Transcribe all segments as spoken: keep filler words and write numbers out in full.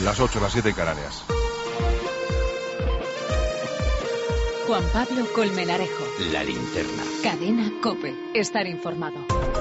Las ocho, las siete en Canarias. Juan Pablo Colmenarejo. La Linterna. Cadena COPE. Estar informado.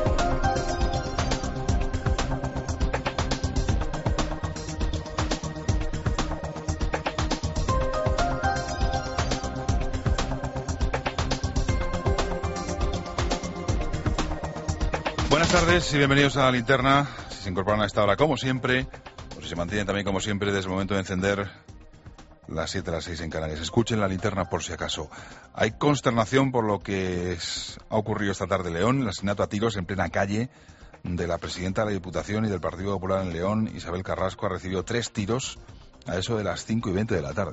Buenas tardes y bienvenidos a La Linterna. Si se incorporan a esta hora como siempre, o si se mantienen también como siempre desde el momento de encender las siete a las seis en Canarias. Escuchen La Linterna por si acaso. Hay consternación por lo que es, ha ocurrido esta tarde en León, el asesinato a tiros en plena calle de la presidenta de la Diputación y del Partido Popular en León. Isabel Carrasco ha recibido tres tiros a eso de las cinco y veinte de la tarde.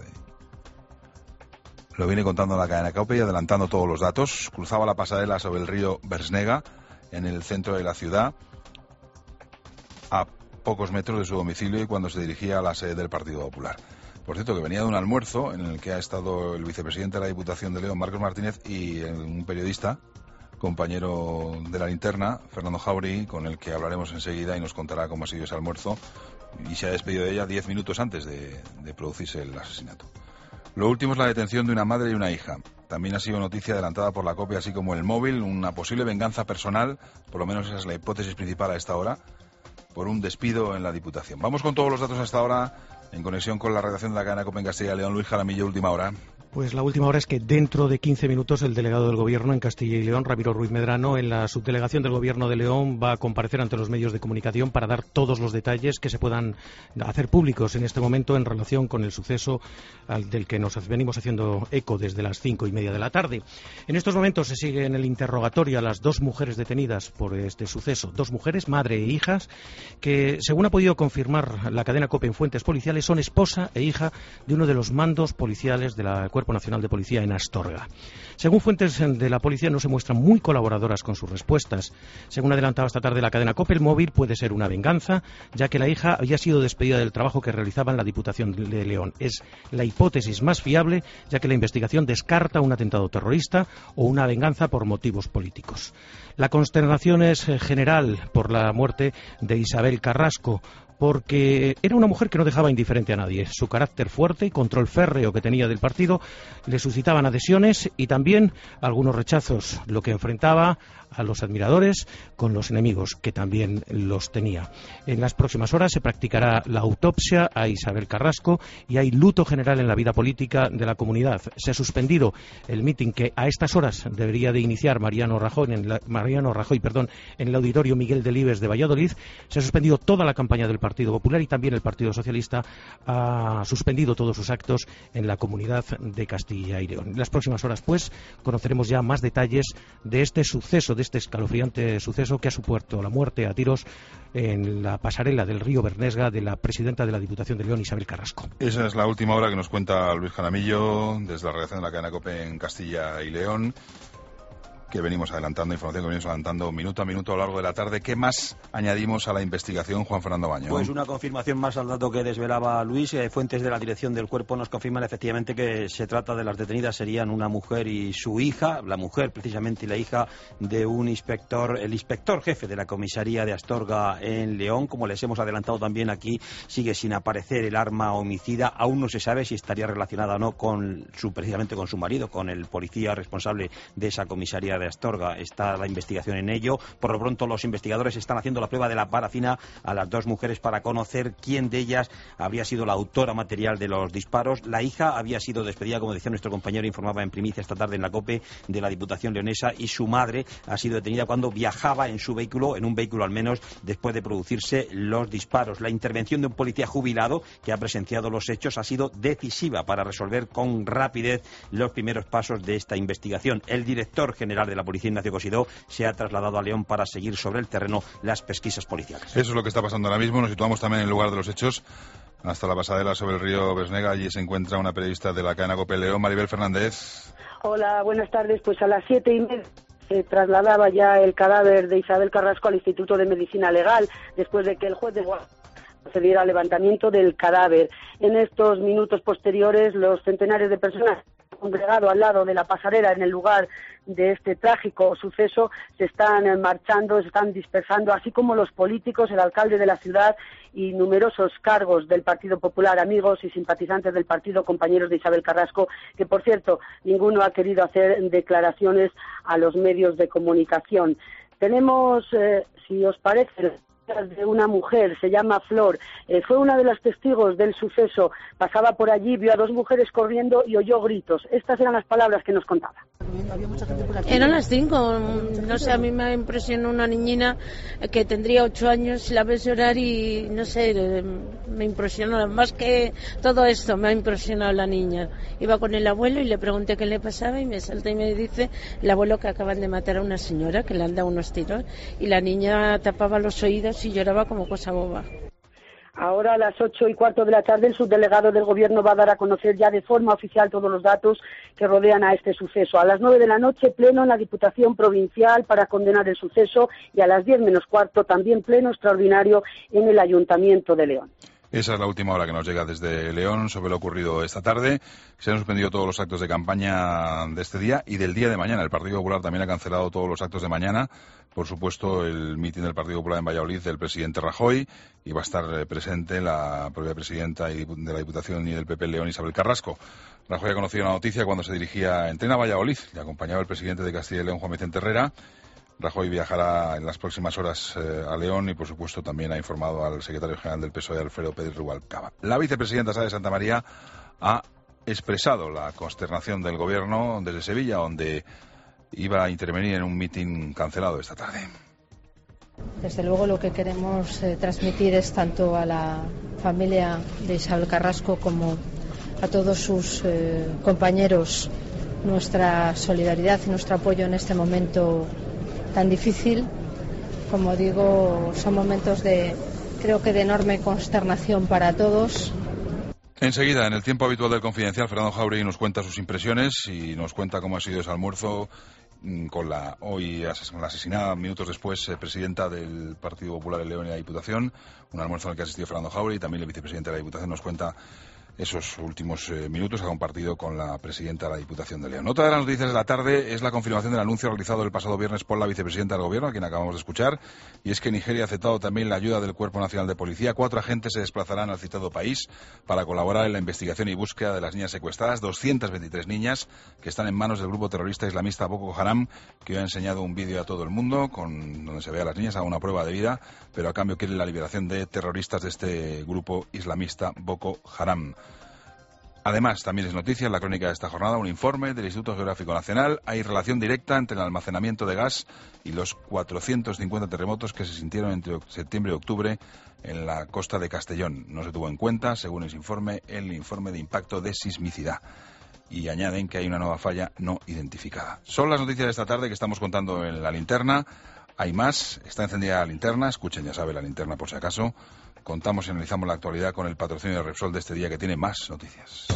Lo viene contando la cadena COPE y adelantando todos los datos. Cruzaba la pasarela sobre el río Bernesga, en el centro de la ciudad, a pocos metros de su domicilio, y cuando se dirigía a la sede del Partido Popular. Por cierto, que venía de un almuerzo en el que ha estado el vicepresidente de la Diputación de León, Marcos Martínez, y un periodista, compañero de La Linterna, Fernando Jauregui, con el que hablaremos enseguida y nos contará cómo ha sido ese almuerzo, y se ha despedido de ella diez minutos antes de, de producirse el asesinato. Lo último es la detención de una madre y una hija. También ha sido noticia adelantada por la COPE, así como el móvil, una posible venganza personal, por lo menos esa es la hipótesis principal a esta hora, por un despido en la Diputación. Vamos con todos los datos hasta ahora, en conexión con la redacción de la cadena COPE en Castilla y León. Luis Jaramillo, última hora. Pues la última hora es que dentro de quince minutos el delegado del Gobierno en Castilla y León, Ramiro Ruiz Medrano, en la subdelegación del Gobierno de León, va a comparecer ante los medios de comunicación para dar todos los detalles que se puedan hacer públicos en este momento en relación con el suceso al del que nos venimos haciendo eco desde las cinco y media de la tarde. En estos momentos se sigue en el interrogatorio a las dos mujeres detenidas por este suceso. Dos mujeres, madre e hijas, que, según ha podido confirmar la cadena COPE en fuentes policiales, son esposa e hija de uno de los mandos policiales de la Cuerpo Nacional de Policía en Astorga. Según fuentes de la policía, no se muestran muy colaboradoras con sus respuestas. Según adelantaba esta tarde la cadena COPE, el móvil puede ser una venganza, ya que la hija había sido despedida del trabajo que realizaba en la Diputación de León. Es la hipótesis más fiable, ya que la investigación descarta un atentado terrorista o una venganza por motivos políticos. La consternación es general por la muerte de Isabel Carrasco, porque era una mujer que no dejaba indiferente a nadie. Su carácter fuerte y control férreo que tenía del partido le suscitaban adhesiones y también algunos rechazos, lo que enfrentaba a los admiradores con los enemigos, que también los tenía. En las próximas horas se practicará la autopsia a Isabel Carrasco y hay luto general en la vida política de la comunidad. Se ha suspendido el mitin que a estas horas debería de iniciar Mariano Rajoy en, la, Mariano Rajoy, perdón, en el Auditorio Miguel Delibes de Valladolid. Se ha suspendido toda la campaña del Partido Popular y también el Partido Socialista ha suspendido todos sus actos en la comunidad de Castilla y León. En las próximas horas, pues, conoceremos ya más detalles de este suceso, de este escalofriante suceso que ha supuesto la muerte a tiros en la pasarela del río Bernesga de la presidenta de la Diputación de León, Isabel Carrasco. Esa es la última hora que nos cuenta Luis Jaramillo desde la redacción de la cadena COPE en Castilla y León, que venimos adelantando, información que venimos adelantando minuto a minuto a lo largo de la tarde. ¿Qué más añadimos a la investigación, Juan Fernando Baño? Pues una confirmación más al dato que desvelaba Luis. Eh, fuentes de la dirección del cuerpo nos confirman efectivamente que se trata de las detenidas, serían una mujer y su hija, la mujer precisamente y la hija de un inspector, el inspector jefe de la comisaría de Astorga en León. Como les hemos adelantado también aquí, sigue sin aparecer el arma homicida. Aún no se sabe si estaría relacionada o no con su, precisamente con su marido, con el policía responsable de esa comisaría de Astorga. Está la investigación en ello. Por lo pronto los investigadores están haciendo la prueba de la parafina a las dos mujeres para conocer quién de ellas habría sido la autora material de los disparos. La hija había sido despedida, como decía nuestro compañero, informaba en primicia esta tarde en la COPE, de la Diputación leonesa, y su madre ha sido detenida cuando viajaba en su vehículo, en un vehículo al menos, después de producirse los disparos. La intervención de un policía jubilado que ha presenciado los hechos ha sido decisiva para resolver con rapidez los primeros pasos de esta investigación. El director general de la Policía, Ignacio Cosidó, se ha trasladado a León para seguir sobre el terreno las pesquisas policiales. Eso es lo que está pasando ahora mismo. Nos situamos también en el lugar de los hechos, hasta la pasarela sobre el río Bernesga. Allí se encuentra una periodista de la cadena COPE León, Maribel Fernández. Hola, buenas tardes. Pues a las siete y media se trasladaba ya el cadáver de Isabel Carrasco al Instituto de Medicina Legal, después de que el juez de Guadalajara procediera al levantamiento del cadáver. En estos minutos posteriores, los centenares de personas congregado al lado de la pasarela en el lugar de este trágico suceso se están marchando, se están dispersando, así como los políticos, el alcalde de la ciudad y numerosos cargos del Partido Popular, amigos y simpatizantes del partido, compañeros de Isabel Carrasco, que por cierto ninguno ha querido hacer declaraciones a los medios de comunicación. Tenemos, eh, si os parece, de una mujer, se llama Flor, eh, fue una de las testigos del suceso, pasaba por allí, vio a dos mujeres corriendo y oyó gritos. Estas eran las palabras que nos contaba. Eran las cinco, no sé, a mí me impresionó una niñina que tendría ocho años, la ves llorar y no sé, me impresionó, más que todo esto me ha impresionado la niña. Iba con el abuelo y le pregunté qué le pasaba y me salta y me dice el abuelo que acaban de matar a una señora, que le han dado unos tiros, y la niña tapaba los oídos y lloraba como cosa boba. Ahora a las ocho y cuarto de la tarde el subdelegado del Gobierno va a dar a conocer ya de forma oficial todos los datos que rodean a este suceso. A las nueve de la noche, pleno en la Diputación Provincial para condenar el suceso, y a las diez menos cuarto también pleno extraordinario en el Ayuntamiento de León. Esa es la última hora que nos llega desde León sobre lo ocurrido esta tarde. Se han suspendido todos los actos de campaña de este día y del día de mañana. El Partido Popular también ha cancelado todos los actos de mañana. Por supuesto, el mitin del Partido Popular en Valladolid del presidente Rajoy, y va a estar presente la propia presidenta de la Diputación y del P P en León, Isabel Carrasco. Rajoy ha conocido la noticia cuando se dirigía en tren a Valladolid. Le acompañaba el presidente de Castilla y León, Juan Vicente Herrera. Rajoy viajará en las próximas horas eh, a León y, por supuesto, también ha informado al secretario general del P S O E, Alfredo Pérez Rubalcaba. La vicepresidenta Sá de Santa María ha expresado la consternación del Gobierno desde Sevilla, donde iba a intervenir en un mitin cancelado esta tarde. Desde luego lo que queremos eh, transmitir es tanto a la familia de Isabel Carrasco como a todos sus eh, compañeros nuestra solidaridad y nuestro apoyo en este momento tan difícil. Como digo, son momentos de, creo que de enorme consternación para todos. Enseguida, en el tiempo habitual del Confidencial, Fernando Jauregui nos cuenta sus impresiones y nos cuenta cómo ha sido ese almuerzo con la hoy asesinada minutos después eh, presidenta del Partido Popular en León y la Diputación. Un almuerzo en el que ha asistido Fernando Jauregui, y también el vicepresidente de la Diputación nos cuenta esos últimos eh, minutos que ha compartido con la presidenta de la Diputación de León. Otra de las noticias de la tarde es la confirmación del anuncio realizado el pasado viernes por la vicepresidenta del Gobierno, a quien acabamos de escuchar, y es que Nigeria ha aceptado también la ayuda del Cuerpo Nacional de Policía. Cuatro agentes se desplazarán al citado país para colaborar en la investigación y búsqueda de las niñas secuestradas, doscientas veintitrés niñas que están en manos del grupo terrorista islamista Boko Haram, que hoy ha enseñado un vídeo a todo el mundo con donde se ve a las niñas a una prueba de vida, pero a cambio quieren la liberación de terroristas de este grupo islamista Boko Haram. Además, también es noticia en la crónica de esta jornada un informe del Instituto Geográfico Nacional. Hay relación directa entre el almacenamiento de gas y los cuatrocientos cincuenta terremotos que se sintieron entre septiembre y octubre en la costa de Castellón. No se tuvo en cuenta, según ese informe, el informe de impacto de sismicidad. Y añaden que hay una nueva falla no identificada. Son las noticias de esta tarde que estamos contando en la linterna. Hay más. Está encendida la linterna. Escuchen, ya sabe, la linterna por si acaso. Contamos y analizamos la actualidad con el patrocinio de Repsol de este día, que tiene más noticias.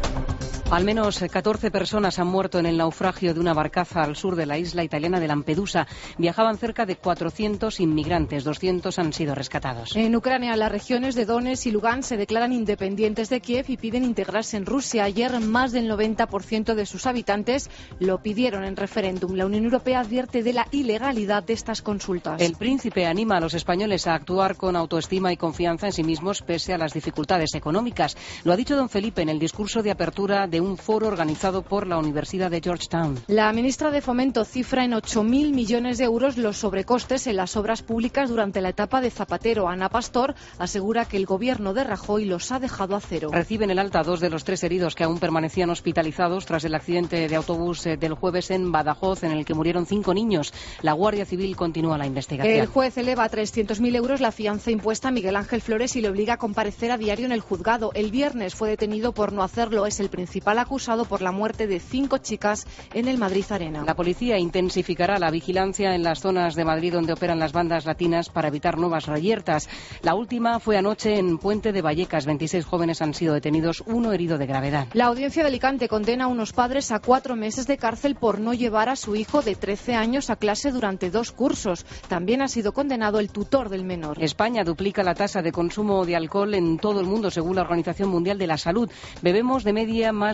Al menos catorce personas han muerto en el naufragio de una barcaza al sur de la isla italiana de Lampedusa. Viajaban cerca de cuatrocientos inmigrantes, doscientos han sido rescatados. En Ucrania, las regiones de Donetsk y Lugansk se declaran independientes de Kiev y piden integrarse en Rusia. Ayer, más del noventa por ciento de sus habitantes lo pidieron en referéndum. La Unión Europea advierte de la ilegalidad de estas consultas. El príncipe anima a los españoles a actuar con autoestima y confianza en sí mismos pese a las dificultades económicas. Lo ha dicho don Felipe en el discurso de apertura de un foro organizado por la Universidad de Georgetown. La ministra de Fomento cifra en ocho mil millones de euros los sobrecostes en las obras públicas durante la etapa de Zapatero. Ana Pastor asegura que el gobierno de Rajoy los ha dejado a cero. Reciben el alta dos de los tres heridos que aún permanecían hospitalizados tras el accidente de autobús del jueves en Badajoz, en el que murieron cinco niños. La Guardia Civil continúa la investigación. El juez eleva a trescientos mil euros la fianza impuesta a Miguel Ángel Flores y le obliga a comparecer a diario en el juzgado. El viernes fue detenido por no hacerlo. Es el principal acusado por la muerte de cinco chicas en el Madrid Arena. La policía intensificará la vigilancia en las zonas de Madrid donde operan las bandas latinas para evitar nuevas reyertas. La última fue anoche en Puente de Vallecas. veintiséis jóvenes han sido detenidos, uno herido de gravedad. La audiencia de Alicante condena a unos padres a cuatro meses de cárcel por no llevar a su hijo de trece años a clase durante dos cursos. También ha sido condenado el tutor del menor. España duplica la tasa de consumo de alcohol en todo el mundo, según la Organización Mundial de la Salud. Bebemos de media más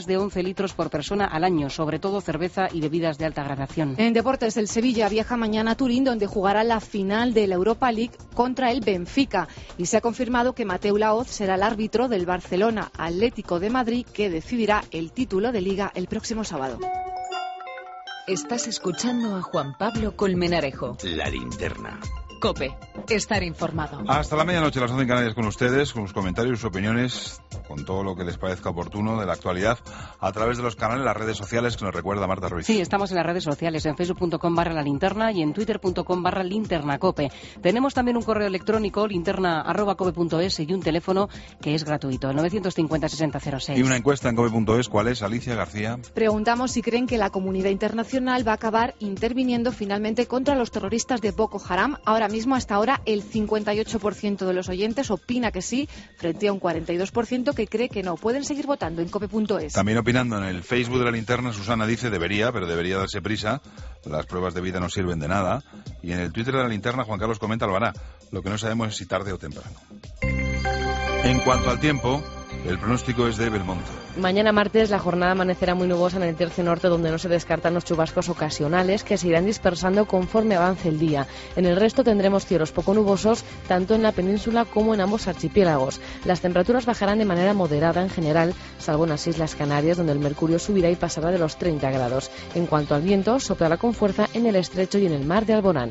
de once litros por persona al año, sobre todo cerveza y bebidas de alta gradación. En deportes, el Sevilla viaja mañana a Turín, donde jugará la final de la Europa League contra el Benfica. Y se ha confirmado que Mateu Laoz será el árbitro del Barcelona Atlético de Madrid, que decidirá el título de Liga el próximo sábado. Estás escuchando a Juan Pablo Colmenarejo. La Linterna. COPE. Estar informado. Hasta la medianoche, las once en Canarias, con ustedes, con sus comentarios, sus opiniones, con todo lo que les parezca oportuno de la actualidad, a través de los canales, las redes sociales que nos recuerda Marta Ruiz. Sí, estamos en las redes sociales, en facebook punto com barra la linterna y en twitter punto com barra linternacope. Tenemos también un correo electrónico, linterna arroba cope punto es, y un teléfono que es gratuito, el novecientos cincuenta sesenta cero seis. Y una encuesta en cope punto es, ¿cuál es, Alicia García? Preguntamos si creen que la comunidad internacional va a acabar interviniendo finalmente contra los terroristas de Boko Haram. Ahora mismo, hasta ahora, el cincuenta y ocho por ciento de los oyentes opina que sí, frente a un cuarenta y dos por ciento que cree que no. Pueden seguir votando en cope punto es. También opinando en el Facebook de la Linterna, Susana dice debería, pero debería darse prisa. Las pruebas de vida no sirven de nada. Y en el Twitter de la Linterna, Juan Carlos comenta, lo hará. Lo que no sabemos es si tarde o temprano. En cuanto al tiempo, el pronóstico es de Belmonte. Mañana martes la jornada amanecerá muy nubosa en el tercio norte, donde no se descartan los chubascos ocasionales que se irán dispersando conforme avance el día. En el resto tendremos cielos poco nubosos, tanto en la península como en ambos archipiélagos. Las temperaturas bajarán de manera moderada en general, salvo en las Islas Canarias, donde el mercurio subirá y pasará de los treinta grados. En cuanto al viento, soplará con fuerza en el estrecho y en el mar de Alborán.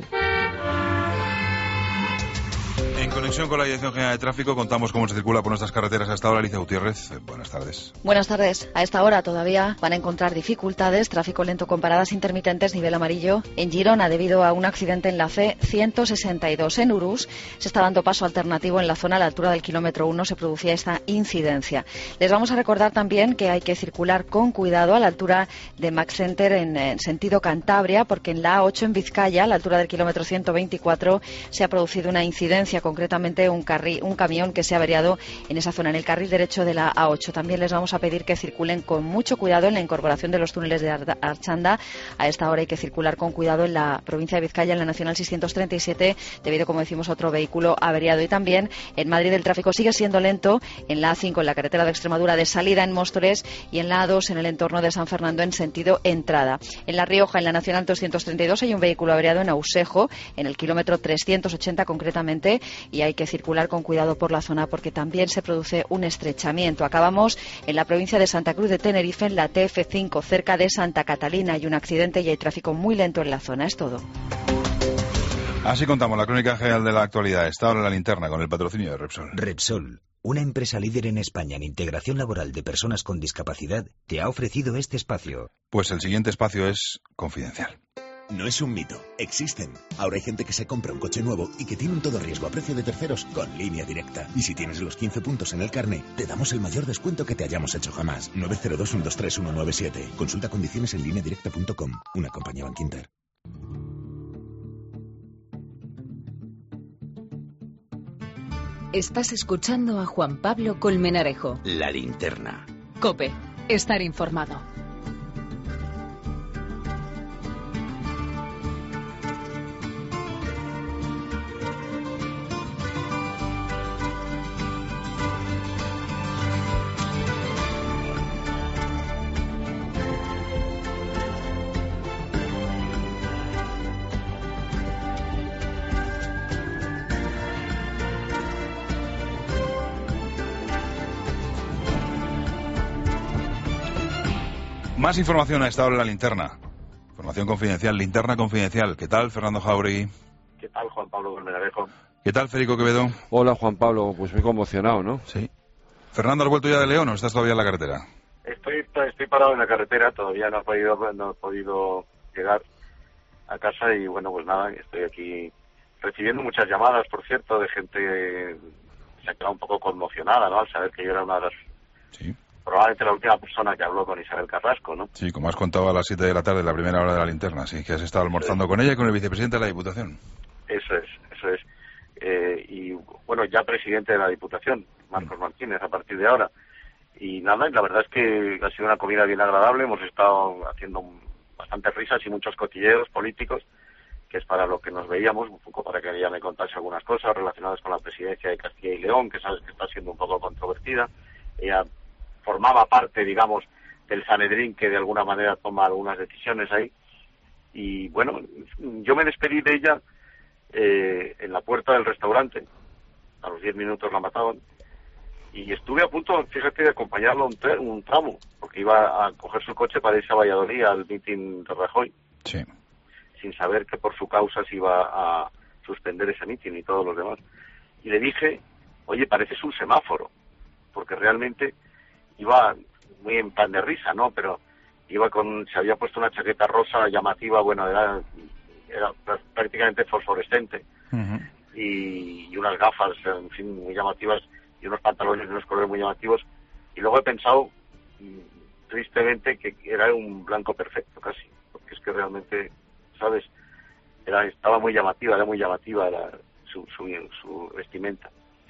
En conexión con la Dirección General de Tráfico, contamos cómo se circula por nuestras carreteras hasta ahora. Alicia Gutiérrez, buenas tardes. Buenas tardes. A esta hora todavía van a encontrar dificultades, tráfico lento con paradas intermitentes, nivel amarillo en Girona debido a un accidente en la C ciento sesenta y dos. En Urús se está dando paso alternativo en la zona a la altura del kilómetro uno, se producía esta incidencia. Les vamos a recordar también que hay que circular con cuidado a la altura de Max Center en, en sentido Cantabria, porque en la A ocho en Vizcaya, a la altura del kilómetro ciento veinticuatro, se ha producido una incidencia, concretamente un, carri, un camión que se ha averiado en esa zona, en el carril derecho de la A ocho. También les vamos a pedir que circulen con mucho cuidado en la incorporación de los túneles de Ar Archanda. A esta hora hay que circular con cuidado en la provincia de Vizcaya, en la Nacional seiscientos treinta y siete, debido, como decimos, a otro vehículo averiado. Y también en Madrid el tráfico sigue siendo lento en la A cinco, en la carretera de Extremadura de salida en Móstoles, y en la A dos en el entorno de San Fernando en sentido entrada. En La Rioja, en la Nacional doscientos treinta y dos, hay un vehículo averiado en Ausejo, en el kilómetro trescientos ochenta concretamente, y hay que circular con cuidado por la zona porque también se produce un estrechamiento. Acabamos en la provincia de Santa Cruz de Tenerife, en la T F cinco, cerca de Santa Catalina. Hay un accidente y hay tráfico muy lento en la zona. Es todo. Así contamos la crónica general de la actualidad. Está ahora en la linterna con el patrocinio de Repsol. Repsol, una empresa líder en España en integración laboral de personas con discapacidad, te ha ofrecido este espacio. Pues el siguiente espacio es confidencial. No es un mito, existen. Ahora hay gente que se compra un coche nuevo y que tiene un todo riesgo a precio de terceros con Línea Directa. Y si tienes los quince puntos en el carné, te damos el mayor descuento que te hayamos hecho jamás. nueve cero dos, uno dos tres, uno nueve siete. Consulta condiciones en línea directa punto com. Una compañía Bankinter. Estás escuchando a Juan Pablo Colmenarejo. La Linterna. COPE. Estar informado. Más información a esta hora en la linterna. Información confidencial, linterna confidencial. ¿Qué tal, Fernando Jauregui? ¿Qué tal, Juan Pablo Colmenarejo? ¿Qué tal, Federico Quevedo? Hola, Juan Pablo. Pues muy conmocionado, ¿no? Sí. Fernando, ¿has vuelto ya de León o estás todavía en la carretera? Estoy estoy parado en la carretera, todavía no he podido, no he podido llegar a casa y, bueno, pues nada, estoy aquí recibiendo muchas llamadas, por cierto, de gente que se ha quedado un poco conmocionada, ¿no?, al saber que yo era una de las... Sí. Probablemente la última persona que habló con Isabel Carrasco, ¿no? Sí, como has contado a las siete de la tarde, la primera hora de la linterna, sí, que has estado almorzando sí. con ella y con el vicepresidente de la Diputación. Eso es, eso es. Eh, y, bueno, ya presidente de la Diputación, Marcos mm. Martínez, a partir de ahora. Y nada, la verdad es que ha sido una comida bien agradable, hemos estado haciendo bastantes risas y muchos cotilleos políticos, que es para lo que nos veíamos, un poco para que ella me contase algunas cosas relacionadas con la presidencia de Castilla y León, que sabes que está siendo un poco controvertida. Ella formaba parte, digamos, del Sanedrín, que de alguna manera toma algunas decisiones ahí. Y bueno, yo me despedí de ella eh, en la puerta del restaurante. A los diez minutos la mataban. Y estuve a punto, fíjate, de acompañarlo un, tre- un tramo, porque iba a coger su coche para irse a Valladolid al mitin de Rajoy. Sí. Sin saber que por su causa se iba a suspender ese mitin y todos los demás. Y le dije, oye, pareces un semáforo, porque realmente iba muy en plan de risa, ¿no? Pero iba con, se había puesto una chaqueta rosa llamativa, bueno, era, era prácticamente fosforescente, uh-huh. y, y unas gafas, en fin, muy llamativas, y unos pantalones de unos colores muy llamativos, y luego he pensado, tristemente, que era un blanco perfecto casi, porque es que realmente, ¿sabes?, era, estaba muy llamativa, era muy llamativa era su, su, su vestimenta.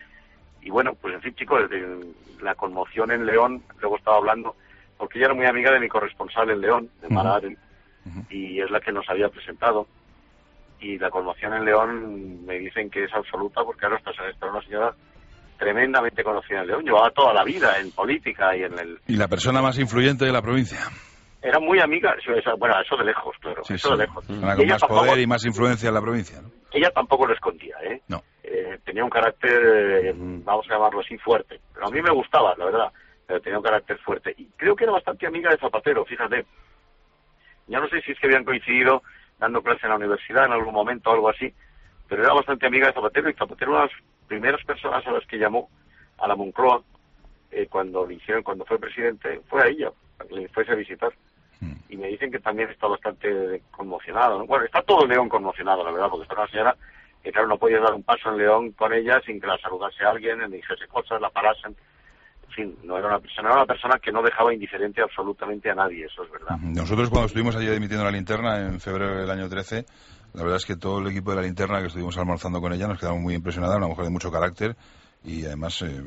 Y bueno, pues en fin, chicos, de, la conmoción en León, luego estaba hablando, porque ella era muy amiga de mi corresponsal en León, de Mara Aren, uh-huh. y es la que nos había presentado. Y la conmoción en León me dicen que es absoluta, porque ahora está, está una señora tremendamente conocida en León, llevaba toda la vida en política y en el... Y la persona más influyente de la provincia. Era muy amiga, bueno, eso de lejos, claro, sí, eso sí. de lejos. Una con más tampoco, poder y más influencia en la provincia, ¿no? Ella tampoco lo escondía, ¿eh? No. Eh, tenía un carácter, eh, vamos a llamarlo así, fuerte. Pero a mí me gustaba, la verdad, pero tenía un carácter fuerte. Y creo que era bastante amiga de Zapatero, fíjate. Ya no sé si es que habían coincidido dando clase en la universidad en algún momento o algo así, pero era bastante amiga de Zapatero, y Zapatero, una de las primeras personas a las que llamó a la Moncloa, eh, cuando le hicieron, cuando fue presidente, fue a ella, para que le fuese a visitar. Y me dicen que también está bastante conmocionado, ¿no? Bueno, está todo el León conmocionado, la verdad, porque está una señora que, claro, no podías dar un paso en León con ella sin que la saludase a alguien, le dijese cosas, la parasen. En fin, no era una persona, era una persona que no dejaba indiferente absolutamente a nadie, eso es verdad. Nosotros, cuando estuvimos allí emitiendo la linterna en febrero del año trece, la verdad es que todo el equipo de la linterna que estuvimos almorzando con ella nos quedamos muy impresionados, una mujer de mucho carácter y además eh,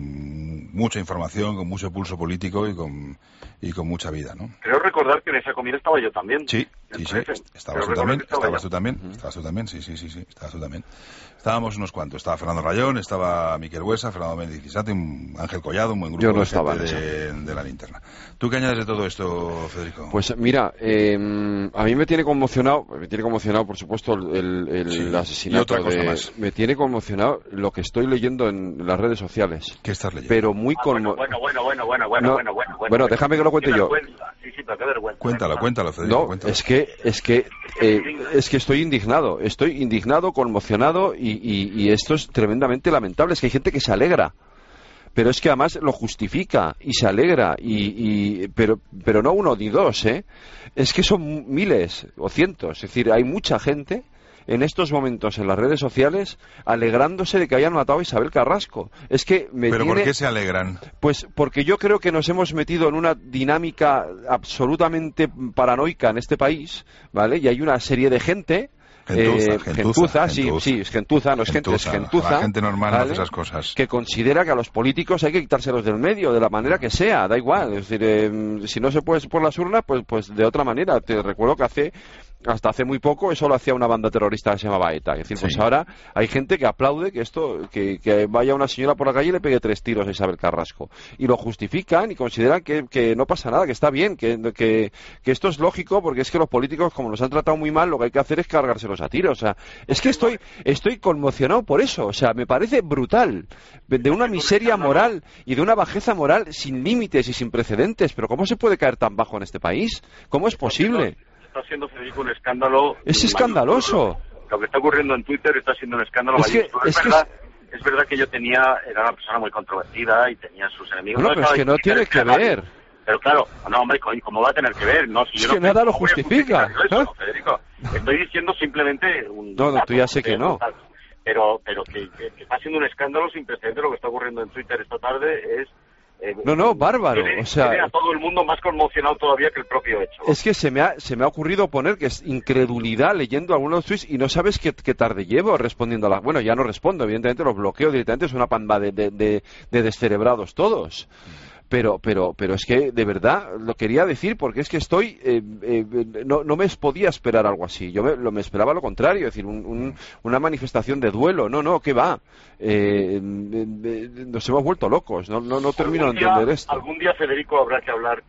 con mucha información, con mucho pulso político y con y con mucha vida, ¿no? Creo recordar que en esa comida estaba yo también. Sí, sí, sí. Estabas tú también, estabas tú también, estabas tú también, sí, sí, sí, sí, estabas tú también. Estábamos unos cuantos, estaba Fernando Rayón, estaba Miquel Huesa, Fernando Méndez Cisate, Ángel Collado, un buen grupo yo no de, estaba gente de, de la linterna. ¿Tú qué añades de todo esto, Federico? Pues mira, eh, a mí me tiene conmocionado, me tiene conmocionado, por supuesto, el, el sí, asesinato. Y otra cosa de, más. Me tiene conmocionado lo que estoy leyendo en las redes sociales. ¿Qué estás leyendo? Pero muy ah, conmocionado. Bueno, bueno, bueno, bueno, bueno, no, bueno, bueno, bueno. Bueno, déjame que lo cuente yo. Sí, sí, pero qué vergüenza. Cuéntalo, cuéntalo, Federico. No, cuéntalo. es que, es que, eh, es que estoy indignado, estoy indignado, conmocionado y, y, y esto es tremendamente lamentable. Es que hay gente que se alegra, pero es que además lo justifica y se alegra, y, y pero, pero no uno ni dos, ¿eh? Es que son miles o cientos, es decir, hay mucha gente en estos momentos en las redes sociales alegrándose de que hayan matado a Isabel Carrasco. Es que me ¿Pero tiene... por qué se alegran? Pues porque yo creo que nos hemos metido en una dinámica absolutamente paranoica en este país, ¿vale? Y hay una serie de gente... Gentuza, eh, gentuza, gentuza, sí, gentuza. sí, es gentuza, no es gente, es gentuza. La gente normal ¿vale? no hace esas cosas. Que considera que a los políticos hay que quitárselos del medio, de la manera que sea, da igual. Es decir, eh, si no se puede por las urnas, pues, pues de otra manera. Te recuerdo que hace, hasta hace muy poco, eso lo hacía una banda terrorista que se llamaba ETA. Es decir, Sí. pues ahora hay gente que aplaude que esto, que, que vaya una señora por la calle y le pegue tres tiros a Isabel Carrasco. Y lo justifican y consideran que, que no pasa nada, que está bien, que, que, que esto es lógico, porque es que los políticos, como nos han tratado muy mal, lo que hay que hacer es cargárselos a tiros. O sea, es que estoy, estoy conmocionado por eso. O sea, me parece brutal. De una miseria moral y de una bajeza moral sin límites y sin precedentes. Pero ¿cómo se puede caer tan bajo en este país? ¿Cómo es posible? Está siendo, Federico, un escándalo. Es escandaloso. Lo que está ocurriendo en Twitter está siendo un escándalo. Es que, es, es, verdad, que es verdad que yo tenía, era una persona muy controvertida y tenía sus enemigos. No, no pero es que no tiene que ver. Pero claro, no, hombre, ¿cómo va a tener que ver? No, si es yo que no nada lo justifica. Eso, ¿eh? Federico, estoy diciendo simplemente un... No, no, tú ya sé que no. Pero, pero que, que, que está siendo un escándalo sin precedentes lo que está ocurriendo en Twitter esta tarde es... Eh, no, no, bárbaro. Tiene, o sea, tiene a todo el mundo más conmocionado todavía que el propio hecho. Es que se me ha, se me ha ocurrido poner que es incredulidad leyendo algunos tweets y no sabes qué, qué tarde llevo respondiendo a las... Bueno, ya no respondo, evidentemente los bloqueo directamente, es una panda de, de, de, de descerebrados todos. Pero, pero, pero es que de verdad lo quería decir porque es que estoy, eh, eh, no, no me podía esperar algo así. Yo me, lo, me esperaba lo contrario, es decir, un, un, una manifestación de duelo. No, no, ¿qué va? Eh, eh, eh, nos hemos vuelto locos. No, no, no termino de entender esto. Algún día, Federico, habrá que hablar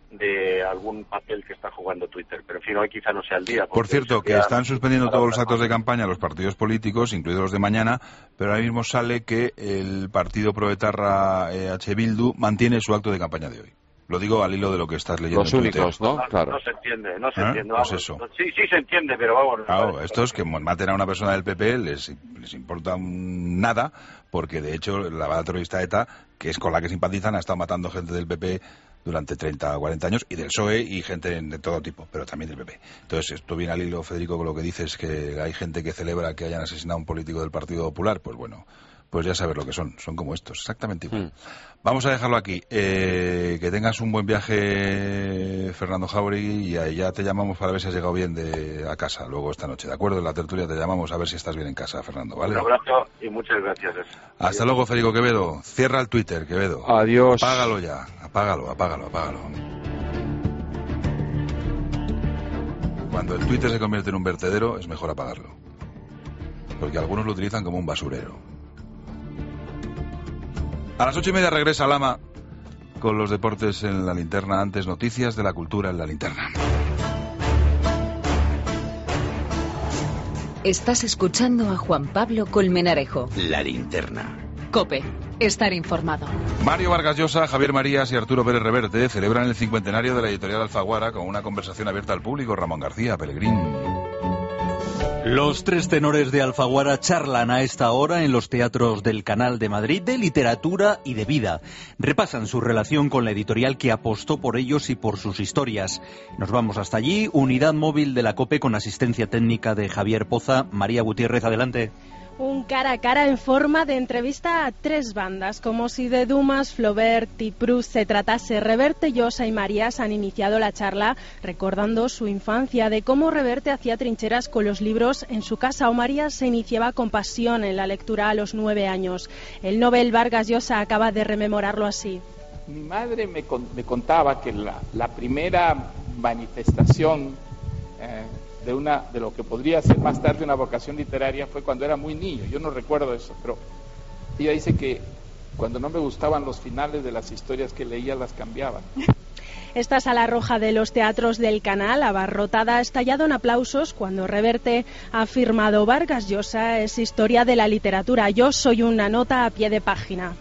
de algún papel que está jugando Twitter. Pero en fin, hoy quizá no sea el día. Por cierto, que están suspendiendo todos los actos de campaña los partidos políticos, incluidos los de mañana, pero ahora mismo sale que el partido proetarra eh, H. Bildu mantiene su acto de campaña de hoy. Lo digo al hilo de lo que estás leyendo. Los únicos, ¿no? No, claro. No se entiende, no se ¿Eh? entiende. Pues Vamos, eso. no, sí, sí se entiende, pero vamos. Claro, no, estos que maten a una persona del P P les, les importa un nada, porque de hecho la banda terrorista ETA, que es con la que simpatizan, ha estado matando gente del P P durante treinta o cuarenta años, y del P S O E y gente de todo tipo, pero también del P P. Entonces, esto viene al hilo, Federico, con lo que dices, que hay gente que celebra que hayan asesinado a un político del Partido Popular. Pues bueno, pues ya sabes lo que son, son como estos, exactamente igual. Mm. Vamos a dejarlo aquí. Eh, que tengas un buen viaje, Fernando Jauregui, y ya te llamamos para ver si has llegado bien de, a casa luego esta noche, ¿de acuerdo? En la tertulia te llamamos a ver si estás bien en casa, Fernando, ¿vale? Un abrazo y muchas gracias. Hasta Adiós. Luego, Federico Quevedo. Cierra el Twitter, Quevedo. Adiós. Apágalo ya, apágalo, apágalo, apágalo. Cuando el Twitter se convierte en un vertedero, es mejor apagarlo, porque algunos lo utilizan como un basurero. A las ocho y media regresa Lama con los deportes en la linterna. Antes, noticias de la cultura en la linterna. Estás escuchando a Juan Pablo Colmenarejo. La linterna. COPE. Estar informado. Mario Vargas Llosa, Javier Marías y Arturo Pérez Reverte celebran el cincuentenario de la editorial Alfaguara con una conversación abierta al público. Ramón García, Pelegrín. Los tres tenores de Alfaguara charlan a esta hora en los teatros del Canal de Madrid de literatura y de vida. Repasan su relación con la editorial que apostó por ellos y por sus historias. Nos vamos hasta allí, unidad móvil de la COPE con asistencia técnica de Javier Poza. María Gutiérrez, adelante. Un cara a cara en forma de entrevista a tres bandas, como si de Dumas, Flaubert y Proust se tratase. Reverte, Llosa y Marías han iniciado la charla recordando su infancia, de cómo Reverte hacía trincheras con los libros en su casa o Marías se iniciaba con pasión en la lectura a los nueve años. El Nobel Vargas Llosa acaba de rememorarlo así. Mi madre me, con, me contaba que la, la primera manifestación eh, de una de lo que podría ser más tarde una vocación literaria fue cuando era muy niño. Yo no recuerdo eso, pero ella dice que cuando no me gustaban los finales de las historias que leía, las cambiaba. Esta sala roja de los teatros del Canal, abarrotada, ha estallado en aplausos cuando Reverte ha afirmado: Vargas Llosa es historia de la literatura, yo soy una nota a pie de página.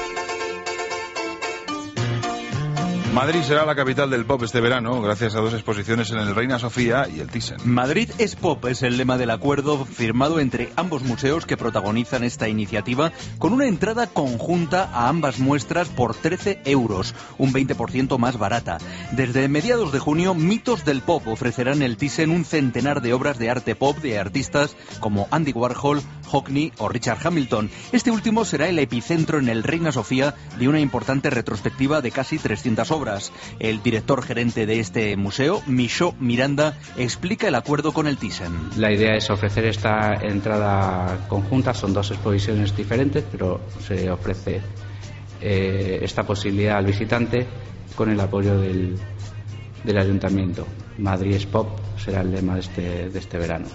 Madrid será la capital del pop este verano, gracias a dos exposiciones en el Reina Sofía y el Thyssen. Madrid es pop, es el lema del acuerdo firmado entre ambos museos que protagonizan esta iniciativa, con una entrada conjunta a ambas muestras por trece euros, un veinte por ciento más barata. Desde mediados de junio, Mitos del Pop ofrecerán el Thyssen un centenar de obras de arte pop de artistas como Andy Warhol, Hockney o Richard Hamilton. Este último será el epicentro en el Reina Sofía de una importante retrospectiva de casi trescientas obras. El director gerente de este museo, Michaud Miranda, explica el acuerdo con el Thyssen. La idea es ofrecer esta entrada conjunta, son dos exposiciones diferentes, pero se ofrece eh, esta posibilidad al visitante con el apoyo del, del ayuntamiento. Madrid es pop será el lema de este, de este verano.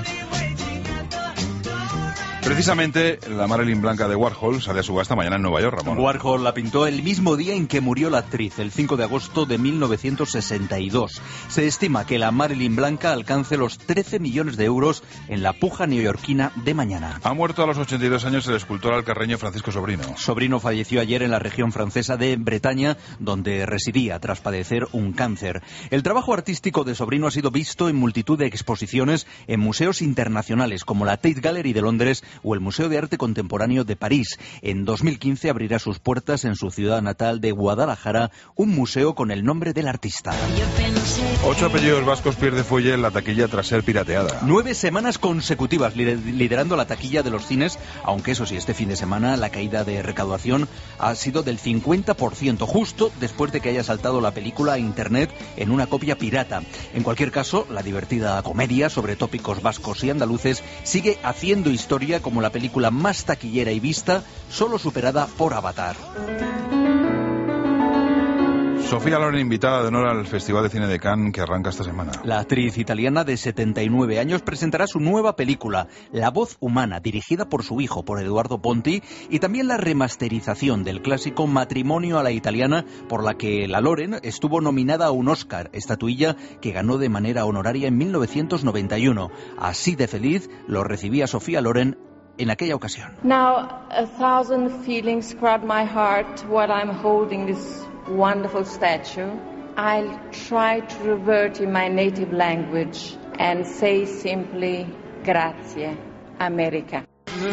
Precisamente la Marilyn Blanca de Warhol sale a subasta mañana en Nueva York, Ramón. Warhol la pintó el mismo día en que murió la actriz, el cinco de agosto de mil novecientos sesenta y dos. Se estima que la Marilyn Blanca alcance los trece millones de euros en la puja neoyorquina de mañana. Ha muerto a los ochenta y dos años el escultor alcarreño Francisco Sobrino. Sobrino falleció ayer en la región francesa de Bretaña, donde residía tras padecer un cáncer. El trabajo artístico de Sobrino ha sido visto en multitud de exposiciones en museos internacionales como la Tate Gallery de Londres o el Museo de Arte Contemporáneo de París. En dos mil quince abrirá sus puertas en su ciudad natal de Guadalajara un museo con el nombre del artista. Ocho apellidos vascos pierde fuelle en la taquilla tras ser pirateada. Nueve semanas consecutivas liderando la taquilla de los cines, aunque eso sí, este fin de semana la caída de recaudación ha sido del cincuenta por ciento, justo después de que haya saltado la película a internet en una copia pirata. En cualquier caso, la divertida comedia sobre tópicos vascos y andaluces sigue haciendo historia como la película más taquillera y vista, solo superada por Avatar. Sofía Loren, invitada de honor al Festival de Cine de Cannes que arranca esta semana. La actriz italiana de setenta y nueve años presentará su nueva película, La voz humana, dirigida por su hijo, por Eduardo Ponti, y también la remasterización del clásico Matrimonio a la italiana, por la que la Loren estuvo nominada a un Oscar, estatuilla que ganó de manera honoraria en mil novecientos noventa y uno. Así de feliz lo recibía Sofía Loren en aquella ocasión. Now a thousand feelings crowd my heart while I'm holding this wonderful statue. I'll try to revert in my native language and say simply grazie, America.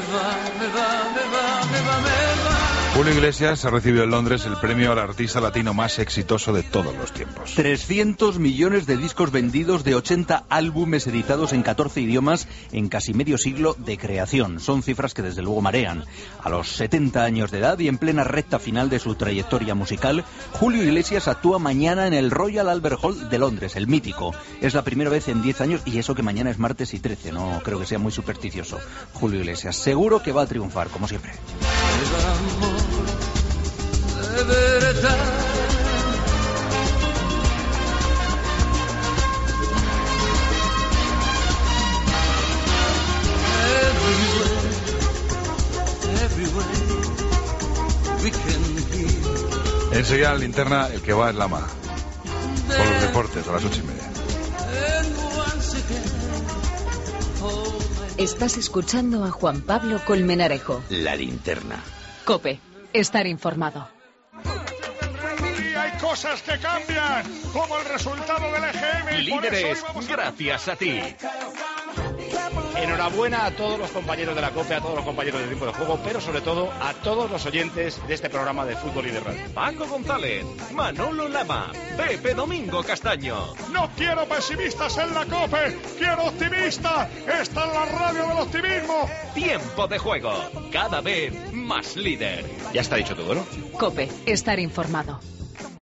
Julio Iglesias ha recibido en Londres el premio al artista latino más exitoso de todos los tiempos. trescientos millones de discos vendidos, de ochenta álbumes editados en catorce idiomas en casi medio siglo de creación. Son cifras que desde luego marean. A los setenta años de edad y en plena recta final de su trayectoria musical, Julio Iglesias actúa mañana en el Royal Albert Hall de Londres, el mítico. Es la primera vez en diez años, y eso que mañana es martes y trece, no creo que sea muy supersticioso. Julio Iglesias seguro que va a triunfar, como siempre. De verdad. Enseguida en Linterna, el que va es Lama. Con los deportes a las ocho y media. Estás escuchando a Juan Pablo Colmenarejo. La Linterna. COPE. Estar informado. Y hay cosas que cambian, como el resultado del E G M. Líderes, gracias a ti. Enhorabuena a todos los compañeros de la COPE, a todos los compañeros del tiempo de juego, pero sobre todo a todos los oyentes de este programa de fútbol y de radio. Paco González, Manolo Lama, Pepe Domingo Castaño. No quiero pesimistas en la COPE, quiero optimistas. Esta es la radio del optimismo. Tiempo de juego, cada vez más líder. Ya está dicho todo, ¿no? COPE, estar informado.